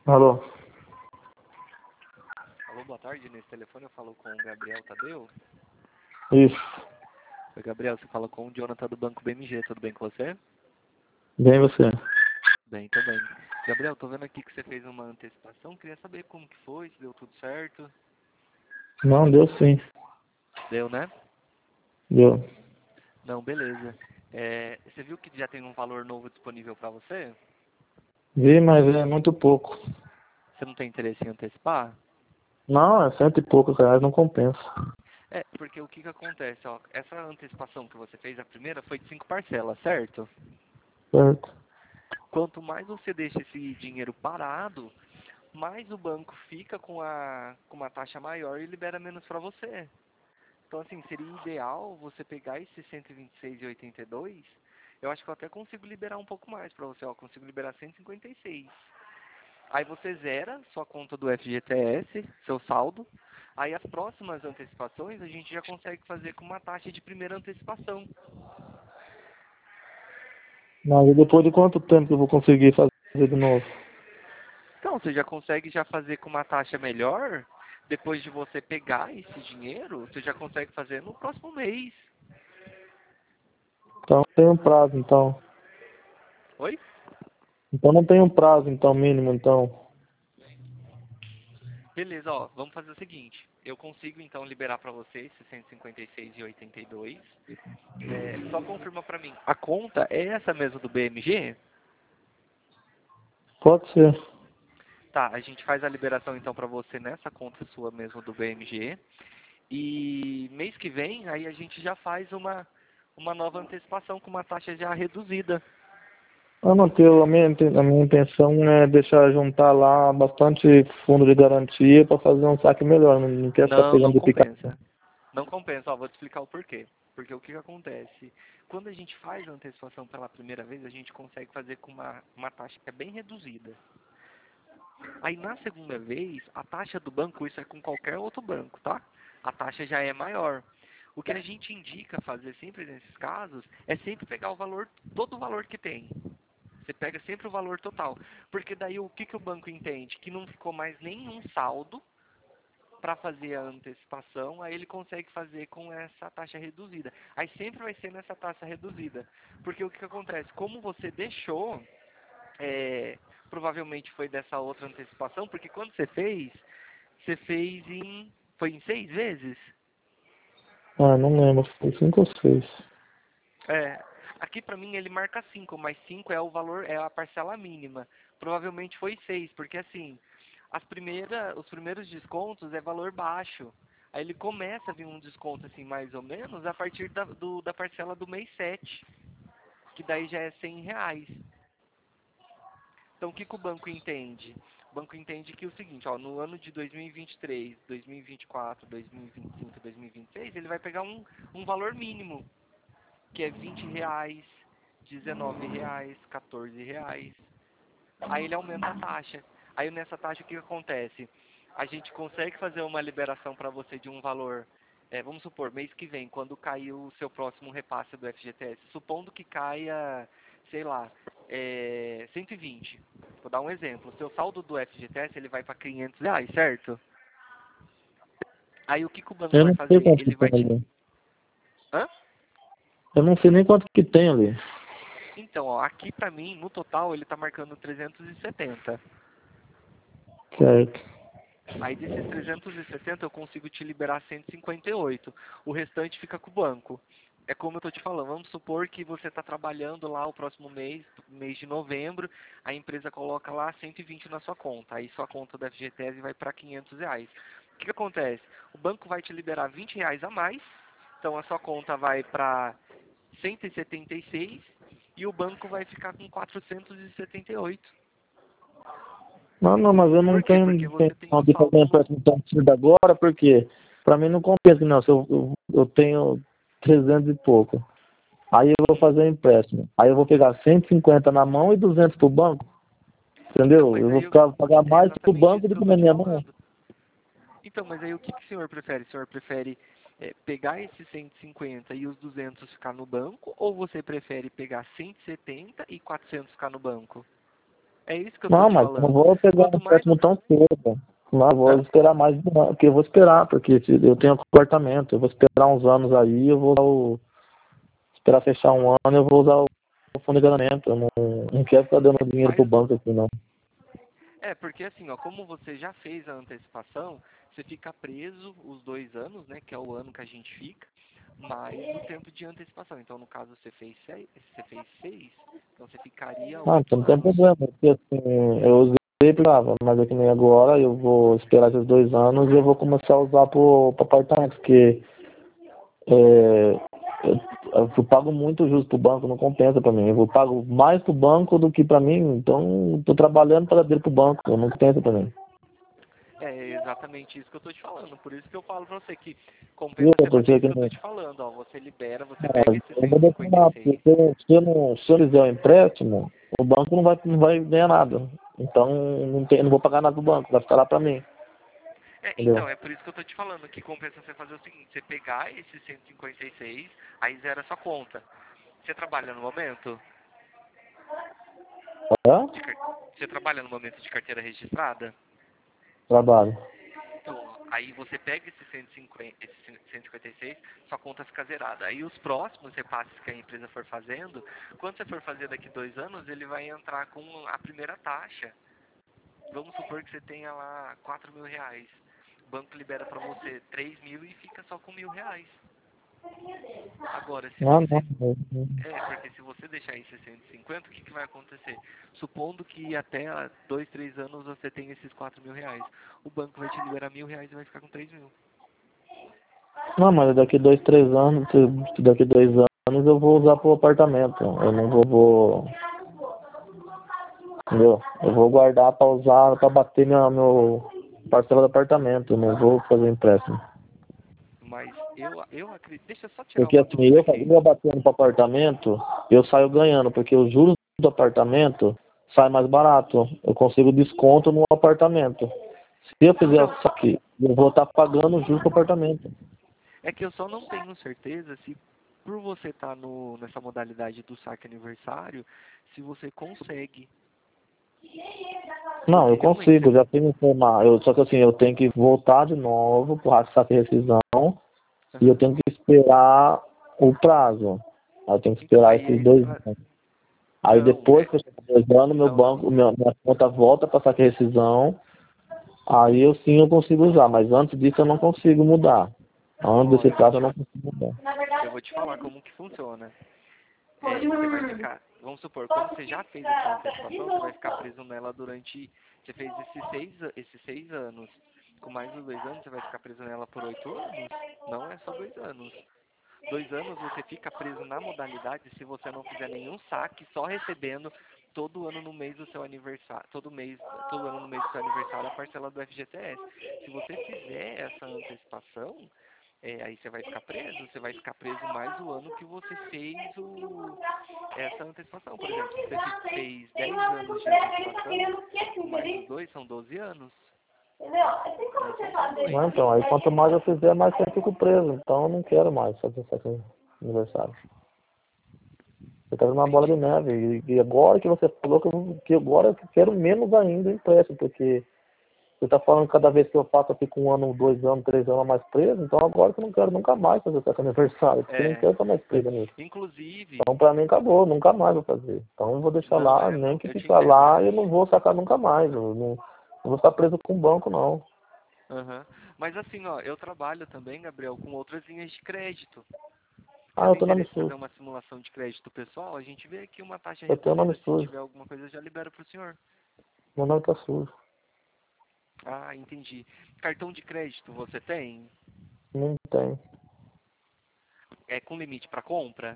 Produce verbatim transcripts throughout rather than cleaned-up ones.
Alô? Alô, boa tarde. Nesse telefone eu falo com o Gabriel Tadeu. Isso. Oi, Gabriel, você fala com o Jonathan do Banco B M G. Tudo bem com você? Bem você. Bem, também. Gabriel, tô vendo aqui que você fez uma antecipação. Queria saber como que foi, se deu tudo certo. Não, deu sim. Deu, né? Deu. Não, beleza. É, você viu que já tem um valor novo disponível para você? Vi, mas é muito pouco. Você não tem interesse em antecipar? Não, é cento e poucos reais, não compensa. É, porque o que que acontece, ó, essa antecipação que você fez, a primeira, foi de cinco parcelas, certo? Certo. Quanto mais você deixa esse dinheiro parado, mais o banco fica com a com uma taxa maior e libera menos para você. Então, assim, seria ideal você pegar esse cento e vinte e seis e oitenta e dois. Eu acho que eu até consigo liberar um pouco mais para você, ó, consigo liberar cento e cinquenta e seis. Aí você zera sua conta do F G T S, seu saldo. Aí as próximas antecipações a gente já consegue fazer com uma taxa de primeira antecipação. Mas e depois de quanto tempo que eu vou conseguir fazer de novo? Então, você já consegue já fazer com uma taxa melhor. Depois de você pegar esse dinheiro, você já consegue fazer no próximo mês. Então tem um prazo, então. Oi? Então não tem um prazo, então, mínimo, então. Beleza, ó, vamos fazer o seguinte. Eu consigo então liberar para você esses cento e cinquenta e seis e oitenta e dois. É, só confirma para mim. A conta é essa mesmo do B M G? Pode ser. Tá, a gente faz a liberação então para você nessa conta sua mesmo do B M G. E mês que vem aí a gente já faz uma uma nova antecipação com uma taxa já reduzida. Eu não tenho, a minha, inten- a minha intenção é deixar juntar lá bastante fundo de garantia para fazer um saque melhor. Não, não quero ficar Não, não pegando de picar. compensa. Não compensa, ó, vou te explicar o porquê. Porque o que, que acontece? Quando a gente faz a antecipação pela primeira vez, a gente consegue fazer com uma, uma taxa que é bem reduzida. Aí na segunda vez, a taxa do banco, isso é com qualquer outro banco, tá? A taxa já é maior. O que a gente indica fazer sempre nesses casos é sempre pegar o valor, todo o valor que tem. Você pega sempre o valor total. Porque daí o que, que o banco entende? Que não ficou mais nenhum saldo para fazer a antecipação, aí ele consegue fazer com essa taxa reduzida. Aí sempre vai ser nessa taxa reduzida. Porque o que, que acontece? Como você deixou, é, provavelmente foi dessa outra antecipação, porque quando você fez, você fez em... Foi em seis vezes? Ah, não lembro, foi cinco ou seis. É. Aqui para mim ele marca cinco, mas cinco é o valor, é a parcela mínima. Provavelmente foi seis, porque assim, as primeiras, os primeiros descontos é valor baixo. Aí ele começa a vir um desconto assim mais ou menos a partir da, do, da parcela do mês sete, que daí já é cem reais. Então o que, que o banco entende? O banco entende que é o seguinte, ó, no ano de dois mil e vinte e três, dois mil e vinte e quatro, dois mil e vinte e cinco, dois mil e vinte e seis, ele vai pegar um, um valor mínimo, que é vinte reais, dezenove reais, quatorze reais. Aí ele aumenta a taxa. Aí nessa taxa o que acontece? A gente consegue fazer uma liberação para você de um valor, é, vamos supor, mês que vem, quando cair o seu próximo repasse do F G T S, supondo que caia, sei lá, é, cento e vinte. Vou dar um exemplo. O seu saldo do F G T S ele vai para quinhentos reais, certo? Aí o que, que o banco Eu vai não sei fazer? quanto que Ele tem vai te... ali. Hã? Eu não sei nem quanto que tem ali. Então, ó, aqui pra mim, no total, ele tá marcando trezentos e setenta. Certo. Aí desses trezentos e setenta eu consigo te liberar cento e cinquenta e oito. O restante fica com o banco. É como eu tô te falando, vamos supor que você está trabalhando lá o próximo mês, mês de novembro, a empresa coloca lá cento e vinte na sua conta. Aí sua conta da F G T S vai para quinhentos reais. O que, que acontece? O banco vai te liberar vinte reais a mais, então a sua conta vai para cento e setenta e seis e o banco vai ficar com quatrocentos e setenta e oito. Não, não, mas eu não Por quê? tenho Porque você tem intenção o de fazer um saldo no... empréstimo tão cedo agora, porque para mim não compensa, não. Se eu, eu, eu tenho trezentos e pouco. Aí eu vou fazer um empréstimo. Aí eu vou pegar cento e cinquenta na mão e duzentos pro banco. Então, Entendeu? mas Eu vou aí eu- ficar, pagar é mais pro exatamente banco isso do que eu que tô na te minha mão. falando. Então, mas aí o que, que o senhor prefere? O senhor prefere é, pegar esses cento e cinquenta e os duzentos ficar no banco? Ou você prefere pegar cento e setenta e quatrocentos ficar no banco? É isso que eu tô Não, te mas eu não falando. vou pegar um Quanto mais... empréstimo tão cedo. Não, eu vou Hã? esperar mais, porque eu vou esperar, porque se eu tenho apartamento, eu vou esperar uns anos aí, eu vou usar o, esperar fechar um ano, eu vou usar o fundo de engajamento. Eu não, não quero ficar dando dinheiro pro Faz banco aqui, não. É, porque assim, ó, como você já fez a antecipação, você fica preso os dois anos, né, que é o ano que a gente fica, mais o tempo de antecipação. Então, no caso, você fez seis, você fez seis, então você ficaria Não, então oito não tem anos. problema, porque assim, eu usei pra, mas é que nem agora, eu vou esperar esses dois anos e eu vou começar a usar pro, pro apartamento, porque é, eu, eu pago muito juros pro banco, não compensa pra mim. Eu pago mais pro banco do que pra mim, então eu tô trabalhando para dele pro banco, não compensa pra mim. É exatamente isso que eu tô te falando. Por isso que eu falo pra você que Viu? compensa você fazer Porque isso que que eu tô nem, te falando, ó. Você libera, você é, pega esses eu cento vou e cinquenta e determinar, porque seis. se eu, se eu não, se eu fizer o empréstimo, o banco não vai, não vai ganhar nada. Então não, tem, não vou pagar nada pro banco, vai ficar lá pra mim, É, entendeu? então, é por isso que eu tô te falando que compensa você fazer o seguinte, você pegar esses cento e cinquenta e seis, aí zera a sua conta. Você trabalha no momento? Hã? De car- Você trabalha no momento de carteira registrada? Trabalho. Então, aí você pega esses cento e cinquenta, esses cento e cinquenta e seis, sua conta fica zerada. Aí os próximos repasses que a empresa for fazendo, quando você for fazer daqui dois anos, ele vai entrar com a primeira taxa. Vamos supor que você tenha lá quatro mil reais. O banco libera para você três mil e fica só com mil reais. Agora, se Não, você... não. É, porque se você deixar em cento e cinquenta, o que, que vai acontecer? Supondo que até dois, três anos você tem esses quatro mil reais. O banco vai te liberar mil reais e vai ficar com três mil. Não, mas daqui dois, três anos, se- daqui dois anos eu vou usar pro apartamento. Eu não vou, vou entendeu? Eu vou guardar pra usar, pra bater minha, meu parcela do apartamento. Eu não vou fazer empréstimo. Mas eu, eu acredito... Deixa eu só tirar Porque uma assim, dúvida eu, aqui. eu batendo pro apartamento, eu saio ganhando, porque os juros do apartamento sai mais barato. Eu consigo desconto no apartamento. Se eu fizer Então, isso aqui, eu vou estar pagando os juros do apartamento. é que eu só não tenho certeza se por você estar no nessa modalidade do saque aniversário, se você consegue. Não, Porque eu realmente consigo, você... já tenho informar. Eu, só que assim, eu tenho que voltar de novo para saque rescisão e eu Aham. tenho que esperar o prazo. Eu tenho que Então, esperar aí esses é dois pra... anos. Aí Não, depois é... que eu chegar dois anos, meu Não, não. banco, minha, minha conta volta para saque rescisão. Aí eu sim eu consigo usar, mas antes disso eu não consigo mudar. Antes Ó, desse eu vou prazo eu te... não consigo mudar. eu vou te falar como que funciona. É, você vai ficar, vamos supor, como você já fez essa antecipação, você vai ficar preso nela durante, você fez esses seis, a- esses seis anos, com mais os dois anos, você vai ficar preso nela por oito anos, não é só dois anos. Dois anos você fica preso na modalidade se você não fizer nenhum saque, só recebendo todo ano no mês do seu aniversário, todo mês, todo ano no mês do seu aniversário a parcela do F G T S. Se você fizer essa antecipação, é, aí você vai ficar preso, você vai ficar preso mais o ano que você fez o, essa antecipação. Por exemplo, se você fi- fez dez anos de antecipação, com mais os dois são doze anos. Não são só dois. Não, então, aí quanto mais eu fizer, mais eu fico preso. Então eu não quero mais fazer saque aniversário. Eu quero uma bola de Entendi. neve. E, e agora que você falou que, eu, que agora eu quero menos ainda o empréstimo, porque você está falando que cada vez que eu faço eu fico um ano, dois anos, três anos a mais preso, então agora que eu não quero nunca mais fazer saque aniversário, porque eu não É, quero estar mais preso nisso. inclusive, Então pra mim acabou, nunca mais vou fazer. Então eu vou deixar não, lá, é, nem não, que eu te ficar entendo. lá eu não vou sacar nunca mais. Eu não, não vou ficar preso com banco não. Aham. Mas assim, ó, eu trabalho também, Gabriel, com outras linhas de crédito. Você Ah, eu tem tenho nome interesse em fazer sujo. uma simulação de crédito pessoal? A gente vê aqui uma taxa Eu tenho nome reduzida, se sujo. tiver alguma coisa, eu já libero para o senhor. Meu nome tá sujo. Ah, entendi. Cartão de crédito você tem? Não tem. É com limite para compra?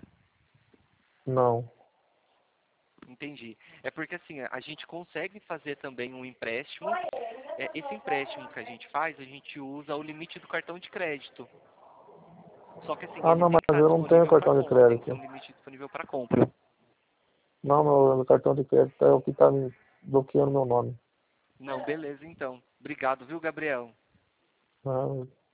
Não. Entendi. É porque assim, a gente consegue fazer também um empréstimo. É, esse empréstimo que a gente faz, a gente usa o limite do cartão de crédito. Só que assim, Ah, ele não, tem mas que estar eu não tenho disponível para cartão de compra, tem que ser um crédito. limite disponível para compra. Não, meu, meu cartão de crédito é o que tá me bloqueando meu nome. Não, beleza então. Obrigado, viu, Gabriel? Ah,